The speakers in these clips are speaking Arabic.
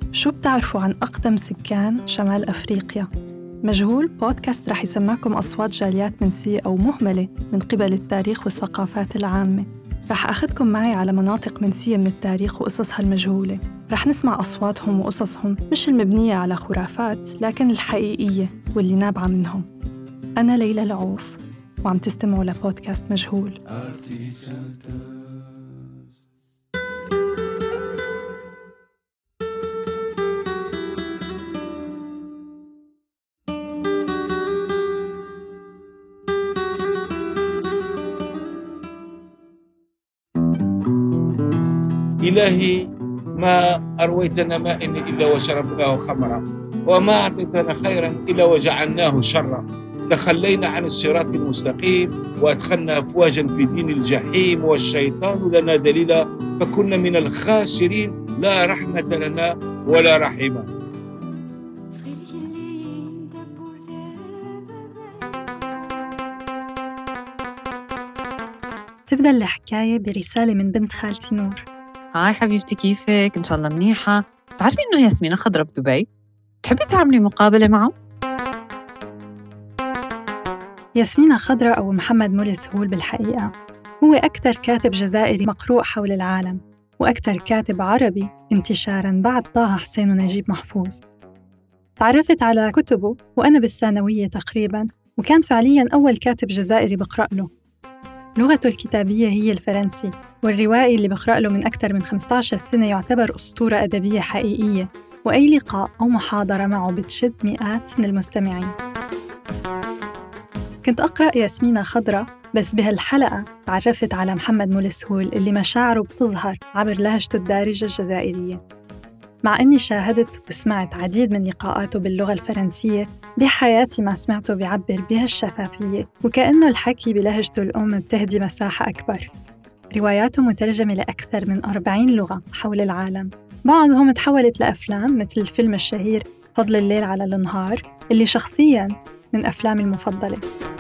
شو بتعرفوا عن أقدم سكان شمال أفريقيا؟ مجهول بودكاست رح يسمعكم أصوات جاليات منسية أو مهملة من قبل التاريخ والثقافات العامة. رح أخذكم معي على مناطق منسية من التاريخ وقصصها المجهولة. رح نسمع أصواتهم وقصصهم مش المبنية على خرافات، لكن الحقيقية واللي نابعة منهم. أنا ليلى العوف وعم تستمعوا لبودكاست مجهول. إلهي ما أرويتنا ماء إلا وشربناه خمرا، وما أعطيتنا خيرا إلا وجعلناه شرا. تخلينا عن الصراط المستقيم وأدخلنا أفواجا في دين الجحيم، والشيطان لنا دليلا فكنا من الخاسرين. لا رحمة لنا ولا رحمة. تبدأ الحكاية برسالة من بنت خالتي نور. هاي حبيبتي، كيفك؟ إن شاء الله منيحة. بتعرفي إنه ياسمينة خضرة بدبي؟ تحبي تعملي مقابلة معه؟ ياسمينة خضرة أو محمد مولي سهول بالحقيقة هو أكثر كاتب جزائري مقروء حول العالم، وأكثر كاتب عربي انتشاراً بعد طه حسين ونجيب محفوظ. تعرفت على كتبه وأنا بالثانوية تقريباً، وكان فعلياً أول كاتب جزائري بقرأ له. لغته الكتابية هي الفرنسي، والروائي اللي بقرأ له من أكثر من 15 سنة يعتبر أسطورة أدبية حقيقية، وأي لقاء أو محاضرة معه بتشد مئات من المستمعين. كنت أقرأ ياسمينة خضرة، بس بهالحلقة تعرفت على محمد مولي سهول اللي مشاعره بتظهر عبر لهجته الدارجة الجزائرية. مع أني شاهدت وسمعت عديد من لقاءاته باللغة الفرنسية، بحياتي ما سمعته بيعبر بهالشفافية، وكأنه الحكي بلهجته الأم بتهدي مساحة أكبر. رواياته مترجمة لأكثر من 40 لغة حول العالم، بعضهم تحولت لأفلام مثل الفيلم الشهير فضل الليل على النهار اللي شخصياً من أفلامي المفضلة.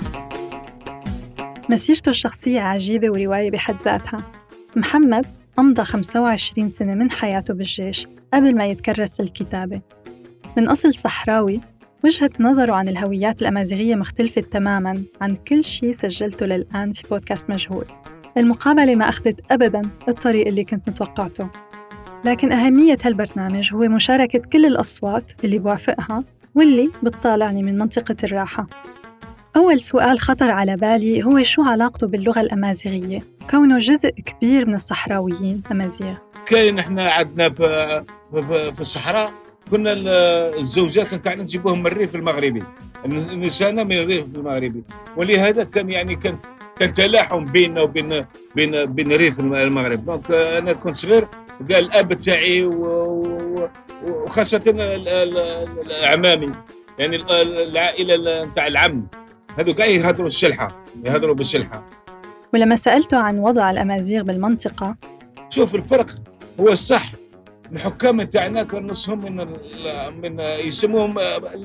مسيرته الشخصية عجيبة ورواية بحد ذاتها. محمد أمضى 25 سنة من حياته بالجيش قبل ما يتكرس للكتابة. من أصل صحراوي، وجهة نظره عن الهويات الأمازيغية مختلفة تماماً عن كل شيء سجلته للآن في بودكاست مجهول. المقابلة ما أخذت أبداً الطريق اللي كنت متوقعته، لكن أهمية هالبرنامج هو مشاركة كل الأصوات اللي بوافقها واللي بتطالعني من منطقة الراحة. أول سؤال خطر على بالي هو شو علاقته باللغة الأمازيغية، كونه جزء كبير من الصحراويين أمازيغ. كاين إحنا عندنا في الصحراء كنا الزوجات نتاعنا نجيبوهم من الريف المغربي، النساء من الريف المغربي، ولهذا كان تلاحم بيننا وبين بين ريف المغرب. دونك أنا كنت صغير، قال الأب تاعي وخاصة الأعمامي، يعني العائلة نتاع العم، هذو كاع يهضروا بالشلحة. ولما سألته عن وضع الأمازيغ بالمنطقة، شوف الفرق هو الصح. الحكام تاعنا كان نصهم من يسموهم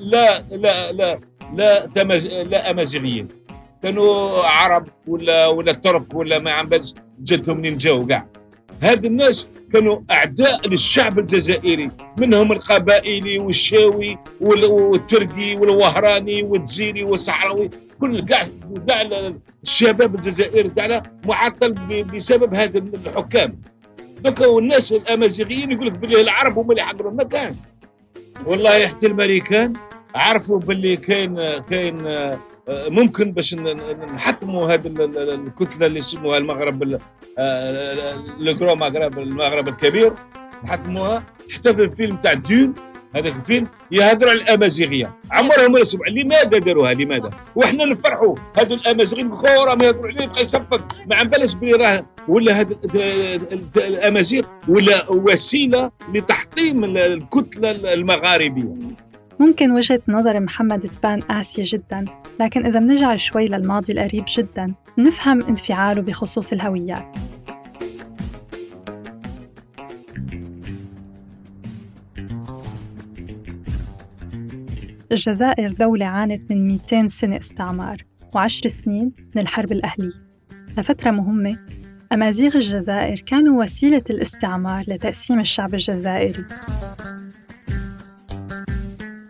لا أمازيغيين، كانوا عرب ولا ترك ولا ما عم بالش جدهم منين جاوا كاع. هاد الناس كانوا أعداء للشعب الجزائري، منهم القبائلي والشاوي والتركي والوهراني والجزيري والصحراوي، كل كاع الشباب الجزائري تاعنا معطل بسبب هذا الحكام. دوكا الناس الأمازيغيين يقول لك بالله العرب هم اللي حضروا، ما كانش. والله حتى الامريكان عرفوا باللي كاين ممكن باش نحطموا هذه الكتله اللي يسموها المغرب الجرو مغرب، المغرب الكبير، نحطموها. حتى في الفيلم تاع دون، هذاك الفيلم يهضروا على الامازيغيه، عمرهم ما يسمعوا. لماذا داروها؟ لماذا؟ وإحنا نفرحوا هذو الامازيغيين خورا ما يهضروا عليه، بقى يصفق ما عم بالش بلي راه ولا هذا الامازيغ ولا وسيله لتحطيم الكتله المغاربيه. ممكن وجهة نظر محمد تبان قاسية جداً، لكن إذا منرجع شوي للماضي القريب جداً نفهم انفعاله بخصوص الهويات. الجزائر دولة عانت من 200 سنة استعمار و10 سنين من الحرب الأهلية. لفترة مهمة أمازيغ الجزائر كانوا وسيلة الاستعمار لتقسيم الشعب الجزائري.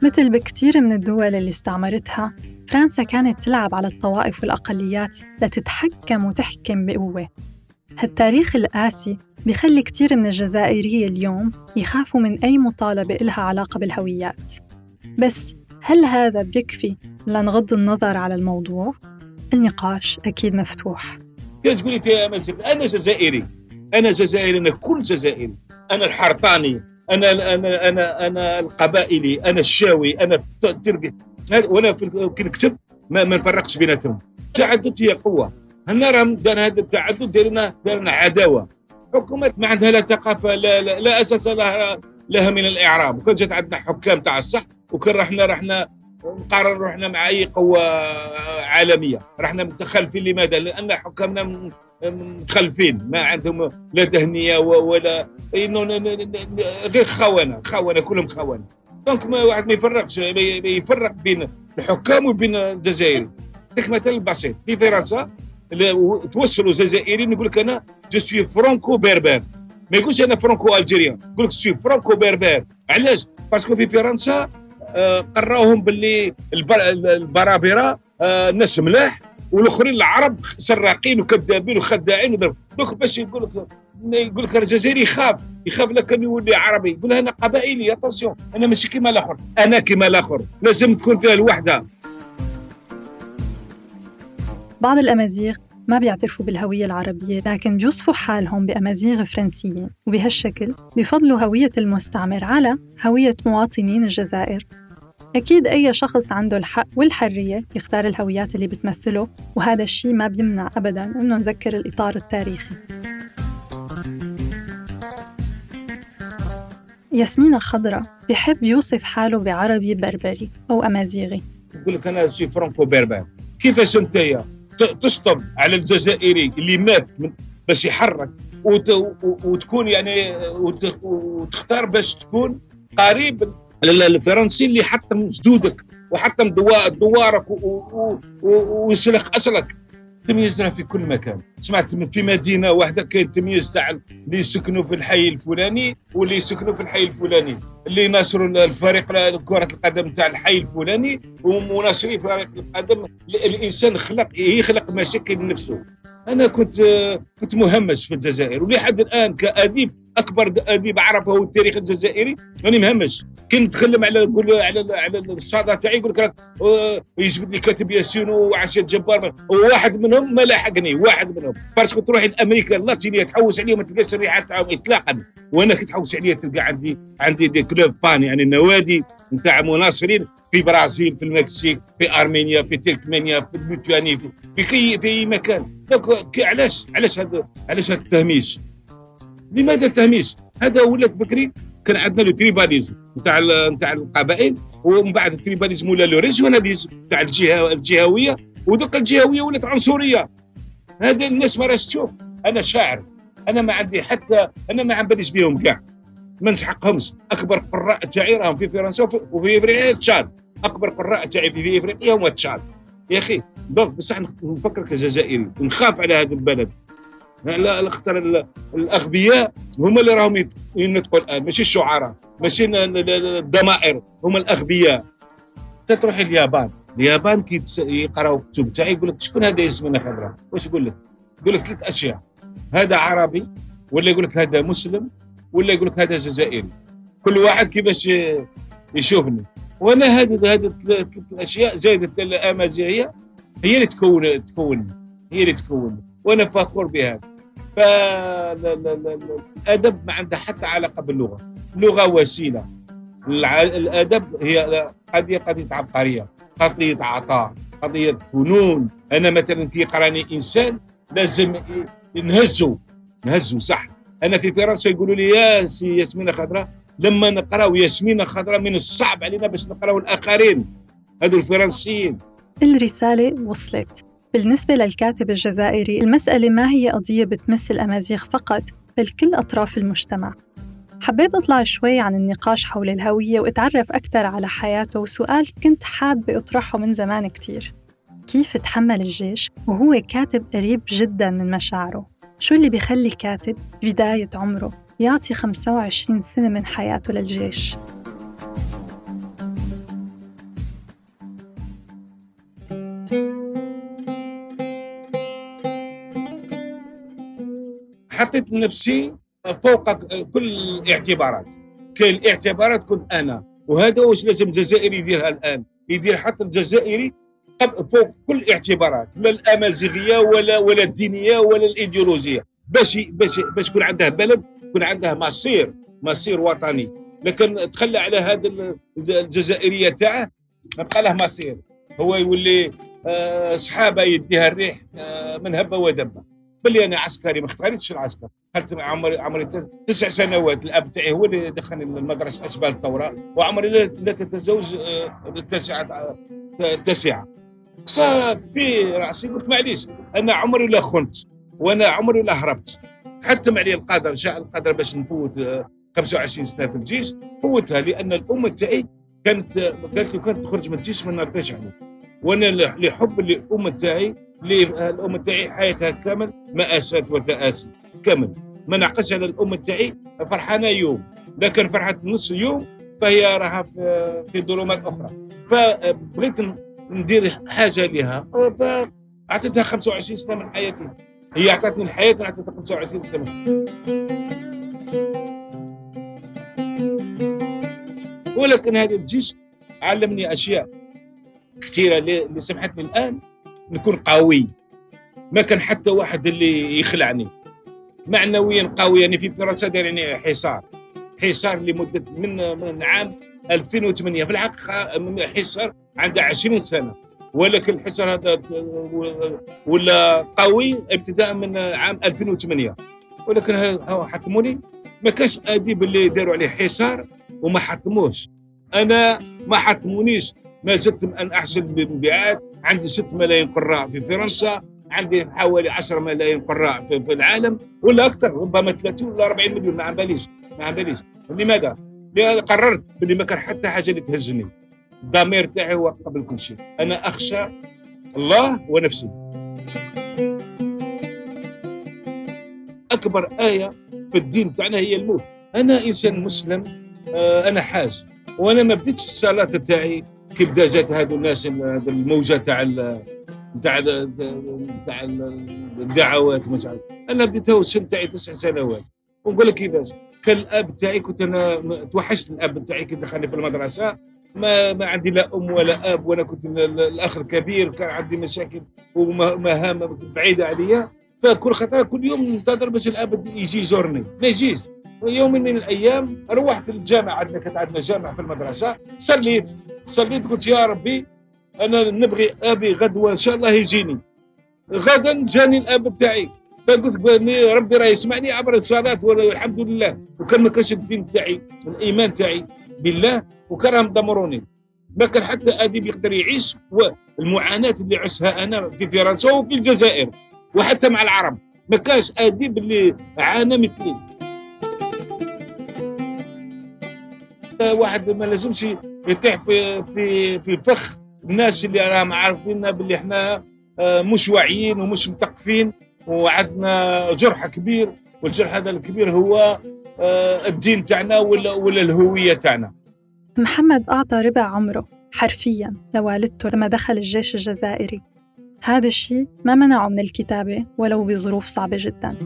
مثل بكتير من الدول اللي استعمرتها، فرنسا كانت تلعب على الطوائف والأقليات لتتحكم وتحكم بقوة. هالتاريخ القاسي بيخلي كتير من الجزائرية اليوم يخافوا من أي مطالبة إلها علاقة بالهويات. بس هل هذا بيكفي لنغض النظر على الموضوع؟ النقاش أكيد مفتوح. تقولي أنا جزائري، أنا كل جزائري، أنا الحرطاني، أنا القبائلي، أنا الشاوي، أنا التركي، وأنا كي نكتب ما نفرقش بيناتهم. التعدد هي قوة. هنا راهم دار هذا التعدد دارنا عداوة. حكومات ما عندها لا ثقافة لا أساس لها من الإعراب. وكان جات عندنا حكام تاع الصح، وكان رحنا نقرر رحنا مع أي قوة عالمية، رحنا متخلفين. لماذا؟ لأن حكامنا متخلفين، ما عندهم لا تهنية ولا غير خونة كلهم خونة. دونك ما واحد ما يفرق بين الحكام وبين الجزائر. لك مثال بسيط، في فرنسا توصلوا جزائريين يقول لك أنا جو سوي فرانكو بربر، ما يقولش أنا فرانكو ألجيريان، يقول لك سوي فرانكو بربر. علاش؟ باسكو في فرنسا قراوهم باللي البرابرة ناس ملاح، والاخرين العرب سراقين وكذابين وخداعين. دوك باش يقول لك الجزائري يخاف لكن يولي عربي. يقول انا قبائلي، اتونسيون، انا ماشي كيما الاخر، انا كيما الاخر، لازم تكون فيها الوحده. بعض الامازيغ ما بيعترفوا بالهوية العربية، لكن بيوصفوا حالهم بأمازيغ فرنسيين، وبهالشكل بيفضلوا هوية المستعمر على هوية مواطنين الجزائر. أكيد أي شخص عنده الحق والحرية يختار الهويات اللي بتمثله، وهذا الشيء ما بيمنع أبداً إنه نذكر الإطار التاريخي. ياسمين خضرة بيحب يوصف حاله بعربي بربري أو أمازيغي. يقول لك أنا سي فرانكو بربر. كيفاش أنت تشطب على الجزائري اللي مات باش يحرك وتكون يعني وتختار باش تكون قريب الفرنسي اللي حطم جدودك وحطم دوارك ويسلخ أصلك. تمييزنا في كل مكان. سمعت في مدينة واحدة كاين تمييز تاع اللي يسكنوا في الحي الفلاني واللي يسكنوا في الحي الفلاني، اللي ناصروا الفريق كرة القدم تاع الحي الفلاني ومناصري فريق القدم. الإنسان يخلق مشاكل لنفسه. أنا كنت مهمش في الجزائر، ولحد الآن كأديب أكبر أديب عرب هو التاريخ الجزائري، أنا مهمش. كي نتكلم على الصادة تاعي يقول لك يجبد لي كاتب ياسين وعشية جبار، وواحد منهم ما لاحقني، واحد منهم باسكو تروحي لامريكا اللاتينيه تحوس عليهم ما تلقاش الريحه تاعهم اطلاقا. وانا كي تحوس عليا تلقى عندي دي كلوب بان، يعني النوادي نتاع مناصرين في برازيل، في المكسيك، في ارمينيا، في تركمانيا، في ليتوانيا، في اي مكان. دونك علاش هذا التهميش؟ لماذا التهميش؟ هذا ولات بكري كان عندنا لو تريباليزم نتاع القبائل، ومن بعد التريباليزم ولا لو ريجيوناليزم تاع الجهويه، ودوك الجهويه ولات عنصريه. هذا الناس ما راش تشوف. انا شاعر، انا ما عندي حتى، انا ما عباليش بيهم كاع، ما نسحقهمش. اكبر قراء تاعي راهم في فرنسا وفي افريقيا تشاد. اكبر قراء تاعي في افريقيا هما تشاد يا اخي. دونك بصح نفكر كجزائري، نخاف على هذا البلد. لا الاختر الاغبياء هما اللي راهم ينطقوا الان، ماشي الشعراء، ماشي الضمائر، هما الاغبياء. تروحي اليابان كي يقراو الكتب تاعي يقول لك شكون هذا ياسمين خضراء؟ واش يقول لك؟ يقول لك 3 أشياء، هذا عربي، ولا يقول لك هذا مسلم، ولا يقول لك هذا جزائري. كل واحد كيفاش يشوفني. وانا هذه 3 أشياء زائد الامازيغيه هي اللي تكون وانا فخور بها. الادب ما عنده حتى علاقه باللغه، اللغه وسيله. الادب هي قضيه عبقريه، قضيه عطاء، قضيه فنون. انا مثلا كي يقراني انسان لازم نهزه صح. انا في فرنسا يقولوا لي يا سي ياسمين خضراء، لما نقراو ياسمين خضراء من الصعب علينا باش نقراو الاخرين هذو الفرنسيين. الرساله وصلت. بالنسبة للكاتب الجزائري، المسألة ما هي قضية بتمس الأمازيغ فقط، بل كل أطراف المجتمع. حبيت أطلع شوي عن النقاش حول الهوية وأتعرف أكثر على حياته، وسؤال كنت حابة أطرحه من زمان كتير: كيف تحمل الجيش وهو كاتب قريب جداً من مشاعره؟ شو اللي بيخلي كاتب بداية عمره يعطي 25 سنة من حياته للجيش؟ نفسي فوق كل الاعتبارات. كاين الاعتبارات كنت انا، وهذا واش لازم الجزائري يديرها الان، يدير حتى الجزائري فوق كل الاعتبارات، لا الامازيغيه ولا الدينيه ولا الايديولوجيه، باش يكون عنده بلد، يكون عنده مصير وطني. لكن تخلى على هذا الجزائريه تاعه، نبقى له مصير، هو يولي صحابه يديها الريح من هبه ودبه. بلي انا عسكري ما اختاريتش العسكر، خدت عمري 9 سنوات. الاب تاعي هو اللي دخلني المدرسه اشبال الثوره، وعمري لا تتزوج التاسعه. ففي راسي قلت معليش، انا عمري لا خنت وانا عمري لا هربت. حتم علي القدر، شاء القدر باش نفوت 25 سنه في الجيش، فوتها لان الامه تاعي قالت لي كانت تخرج من الجيش ما نرضيش عليك. وانا لحب الامه تاعي، الامه تاعي حياتها كامل مآسات وتآسي كامل، ما نعقدش على الامه تاعي فرحانه يوم، لكن فرحه نص يوم فهي راها في ظلمات اخرى. فبغيت ندير حاجه لها، فاعطيتها 25 سنه من حياتي. هي اعطتني الحياه، انا اعطيتها 25 سنه. ولكن هذا الجيش علمني اشياء كثيره اللي سمحتني الان نكون قوي. ما كان حتى واحد اللي يخلعني معنويا قوي. يعني في فرنسا دايرين حصار لمده من عام 2008. في الحقيقه حصار عنده 20 سنه، ولكن الحصار هذا ولا قوي ابتداء من عام 2008. ولكن حطموني. ما كانش اديب اللي داروا عليه حصار وما حطموش. انا ما حطمونيش، ما زدت ان احسن بالمبيعات. عندي 6 ملايين قراء في فرنسا، عندي حوالي 10 ملايين قراء في العالم ولا اكثر، ربما 30 ولا 40 مليون، ما عم باليش. لماذا؟ لأن قررت بلي ما كان حتى حاجه اللي تهزني. الضمير تاعي هو قبل كل شيء. انا اخشى الله ونفسي. اكبر ايه في الدين تاعنا هي الموت. انا انسان مسلم، انا حاج، وانا ما بديتش الصلاه تاعي كيف جات هذو الناس الموجه تاع الدعوات مثلا. انا بديتها والسن تاعي 9 سنوات. ونقول لك كيفاش. كان الاب تاعي كنت انا توحشت الاب تاعي كي دخلني في المدرسه. ما عندي لا ام ولا اب، وانا كنت الاخ الكبير، كان عندي مشاكل ومهام بعيده عليا. فكل خطره كل يوم ننتظر باش الاب يجي يزورني، ما يجيش. يوم من الايام روحت للجامعه، كانت عندنا جامعه في المدرسه، صليت قلت يا ربي انا نبغي ابي غدوه ان شاء الله يجيني. غدا جاني الاب تاعي، فقلت ربي راه يسمعني عبر الصلاه والحمد لله. وكان ما كانش الدين تاعي، الايمان تاعي بالله، وكانوا دمروني. ما كان حتى اديب يقدر يعيش والمعاناه اللي عشتها انا في فرنسا وفي الجزائر وحتى مع العرب. ما كانش اديب اللي عانى مثلي. واحد ما لازمش يطيح في فخ الناس اللي راهم عارفيننا باللي احنا مش واعيين ومش مثقفين وعندنا جرح كبير، والجرح هذا الكبير هو الدين تاعنا ولا الهويه تاعنا. محمد أعطى ربع عمره حرفياً لوالدته لما دخل الجيش الجزائري. هذا الشيء ما منعه من الكتابة ولو بظروف صعبة جداً.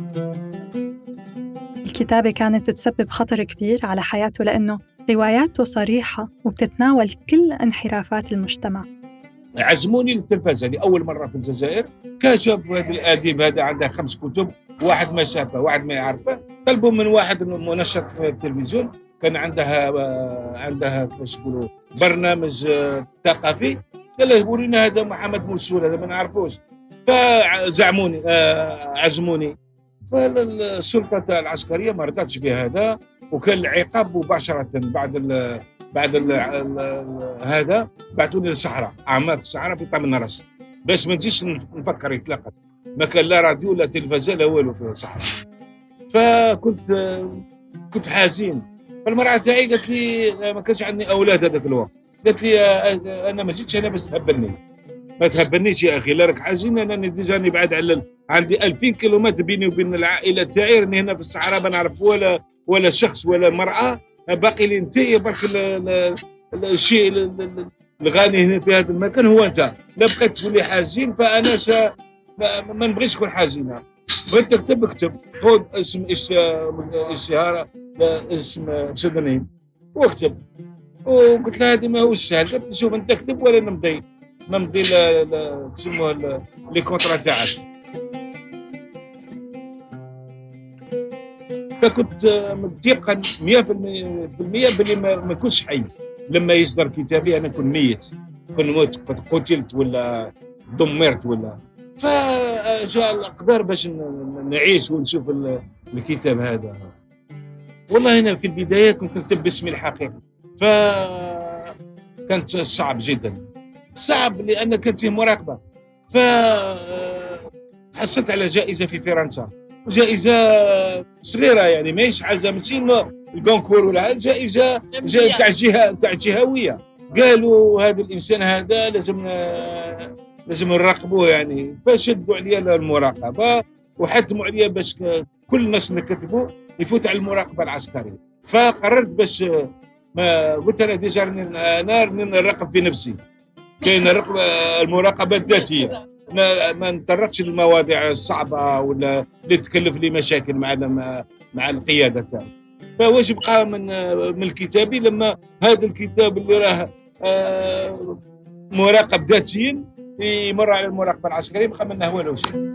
الكتابة كانت تسبب خطر كبير على حياته لأنه رواياته صريحة وبتتناول كل انحرافات المجتمع. عزموني للتلفزة لأول مرة في الجزائر. كشف هذا الأديب هذا عنده 5 كتب، واحد ما شافه واحد ما يعرفه. طلبوا من واحد منشط في التلفزيون كان عندها باش يقولوا برنامج ثقافي، قال له ورينا هذا محمد مرسول هذا ما نعرفوش. فزعموني عزموني. فالسلطة العسكرية ما رضتش بهذا، وكان العقاب مباشرة بعد هذا بعثوني للصحراء، أعماق الصحراء في طمن راس باش ما نجيش نفكر يتلقى. ما كان لا راديو لا تلفزيون لا والو في الصحراء. كنت حزين. فالمرأة تاعي قالت لي ما كانش عندي أولاد هذاك الوقت، قالت لي أنا ما جيتش هنا باش تهبلني، ما تهبلنيش يا أخي، لا راك حزين. أنا ديجا بعد على عندي 2000 كيلومتر بيني وبين العائلة تاعي، راني هنا في الصحراء ما نعرف ولا شخص ولا مرأة. باقي لي انت برك الشيء الغني هنا في هذا المكان هو انت. لا بقيت تقول لي حزين، فانا ما نبغيش نكون حزينه. بغيت تكتب اكتب، خذ اسم اشتهار، اسم بسودانيم واكتب. وقلت لها هذه ما هو سهل، قلت شوف انت اكتب ولا نمضي تسموه لي كونترا تاعك. فكنت متيقن 100% باللي ما كنتش حي لما يصدر كتابي، انا كنت ميت، كنت موت، قتلت ولا دمرت ولا. فجاء الأقدار باش نعيش ونشوف الكتاب هذا. والله هنا في البداية كنت نكتب باسمي الحقيقي، فكانت صعب جدا، صعب لأن كانت فيه مراقبة. حصلت على جائزة في فرنسا، جائزة صغيرة يعني ماهيش حاجة ماشي الكونكور ولا جائزة تاع جهوية. قالوا هذا الإنسان هذا لازم نراقبوه يعني، فشدوا عليا المراقبة وحتموا عليا باش كل الناس اللي كتبوا يفوت على المراقبة العسكرية. فقررت باش ما قلت أنا ديجا أنا نراقب في نفسي، كاين المراقبة الذاتية، ما نتطرقش للمواضيع الصعبة ولا اللي تكلف لي مشاكل مع القيادة تاعي. فواش بقى من كتابي لما هذا الكتاب اللي راه مراقب ذاتيا يمر على المراقبة العسكرية بقى منه والو شيء.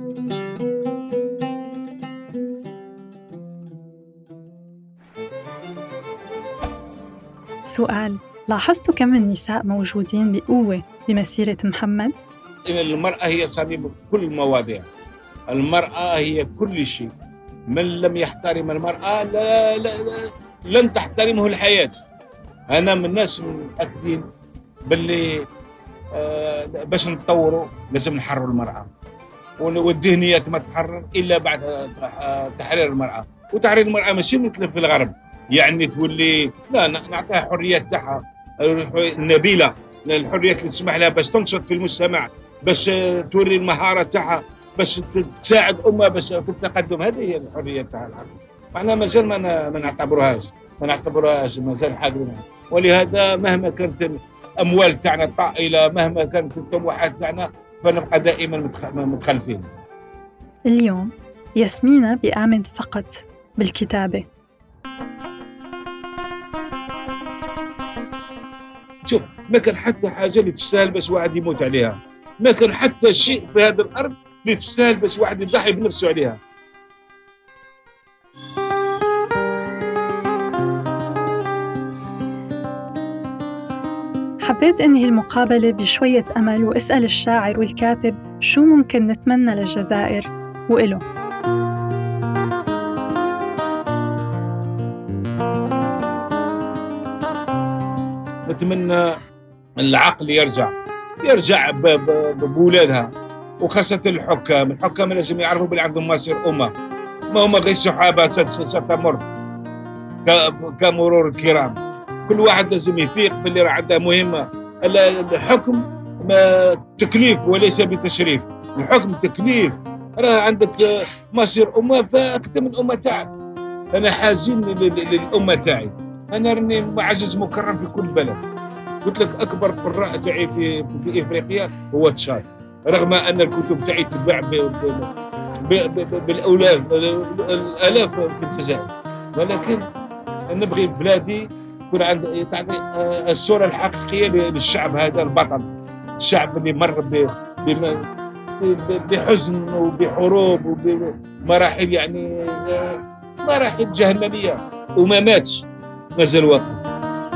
سؤال: لاحظتوا كم النساء موجودين بقوة بمسيرة محمد؟ إن المرأة هي صميم كل المواضيع، المرأة هي كل شيء. من لم يحترم المرأة لن تحترمه الحياة. أنا من الناس متأكدين باللي باش نتطوروا لازم نحرروا المرأة، والذهنيات ما تحرر إلا بعد تحرير المرأة. وتحرير المرأة ماشي مثل في الغرب يعني تولي لا، نعطيها حريات تاعها النبيلة، الحريات اللي تسمح لها باش تنشط في المجتمع، باش توري المهارة تاعها، باش تساعد أمة باش في التقدم. هذه هي الحرية تاعها. معنا مازال ما نعتبروهاش مازال حاضرين. ولهذا مهما كانت الأموال تاعنا طائلة، مهما كانت الطموحات تاعنا، فنبقى دائما متخلفين. اليوم ياسمينة بيآمن فقط بالكتابة. شوف، ما كان حتى حاجة اللي تستاهل بس واحد يموت عليها، ما كان حتى شيء في هذا الأرض اللي تستاهل بس واحد يضحي بنفسه عليها. حبيت أنهي المقابلة بشوية أمل وأسأل الشاعر والكاتب شو ممكن نتمنى للجزائر وإله. نتمنى العقل يرجع بولادها، وخاصة الحكام لازم يعرفوا باللي عندهم مصير أمة، ما هم غير سحابة ستمر كمرور الكرام. كل واحد لازم يفيق باللي راه عنده مهمة. الحكم تكليف وليس بتشريف، الحكم تكليف. راه عندك مصير أمة فاخدم الأمة تاعك. أنا حزين للأمة تاعي، أنا راني معزز مكرم في كل بلد. قلت لك أكبر قراء تاعي في إفريقيا هو تشاد، رغم أن الكتب تاعي تباع بالآلاف في الجزائر، ولكن نبغي بلادي يكون عند تعطي الصورة الحقيقية للشعب هذا البطل، الشعب اللي مر بحزن وبحروب وبمراحل يعني مراحل جهنمية وما ماتش، مازال واقف.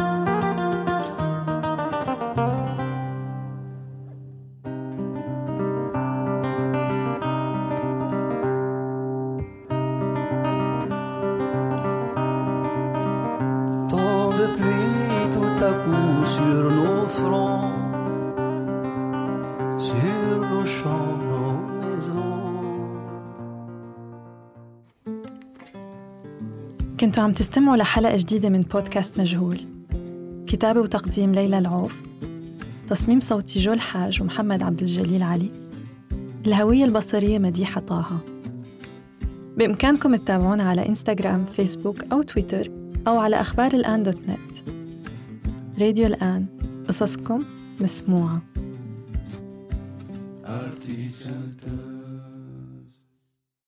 كنتوا عم تستمعوا لحلقة جديدة من بودكاست مجهول. كتابة وتقديم ليلى العوف، تصميم صوتي جو الحاج ومحمد عبد الجليل علي، الهوية البصرية مديحة طه. بإمكانكم تتابعونا على إنستغرام، فيسبوك أو تويتر، أو على أخبار الآن.net. راديو الآن، قصصكم مسموعة.